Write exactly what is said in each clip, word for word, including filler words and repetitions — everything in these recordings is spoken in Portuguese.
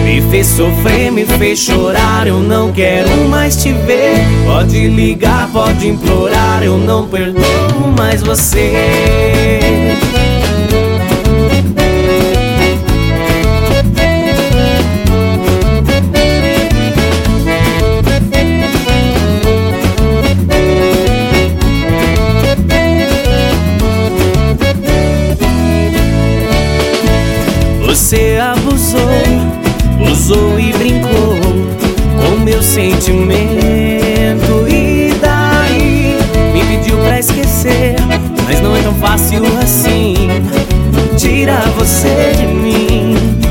Me fez sofrer, me fez chorar, eu não quero mais te ver. Pode ligar, pode implorar, eu não perdoo mais você. Você abusou, usou e brincou com meu sentimento. E daí me pediu pra esquecer, mas não é tão fácil assim tirar você de mim.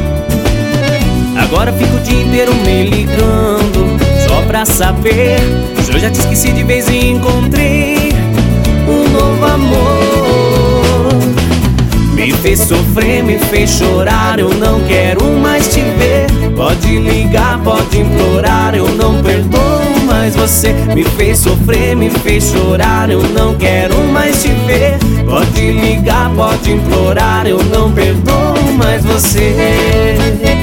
Agora fico o dia inteiro me ligando só pra saber se eu já te esqueci de vez e encontrei um novo amor. Me fez sofrer, me fez chorar, eu não quero mais te ver. Pode ligar, pode implorar, eu não perdoo mais você. Me fez sofrer, me fez chorar, eu não quero mais te ver. Pode ligar, pode implorar, eu não perdoo mais você.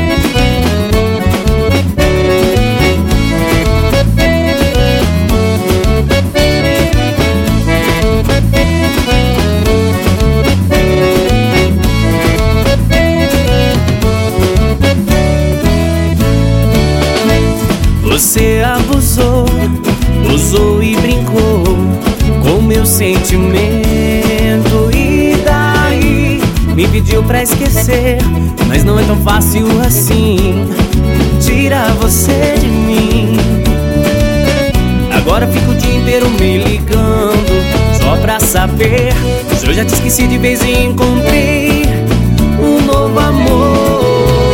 Você abusou, usou e brincou com meu sentimento. E daí me pediu pra esquecer, mas não é tão fácil assim tirar você de mim. Agora fico o dia inteiro me ligando só pra saber se eu já te esqueci de vez e encontrei um novo amor.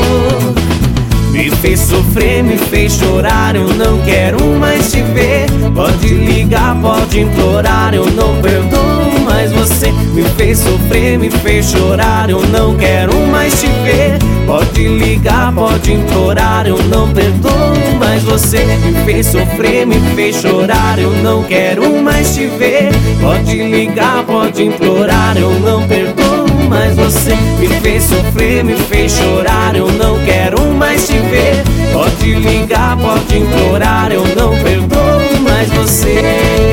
Me fez sofrer, me fez chorar, eu não quero mais te ver. Pode ligar, pode implorar, eu não perdoo mais você. Me fez sofrer, me fez chorar, eu não quero mais te ver. Pode ligar, pode implorar, eu não perdoo mais você. Me fez sofrer, me fez chorar, eu não quero mais te ver. Pode ligar, pode implorar, eu não perdoo mais você. Me fez sofrer, me fez chorar, eu não quero mais te ver. Pode ligar, pode implorar, eu não perdoo mais você.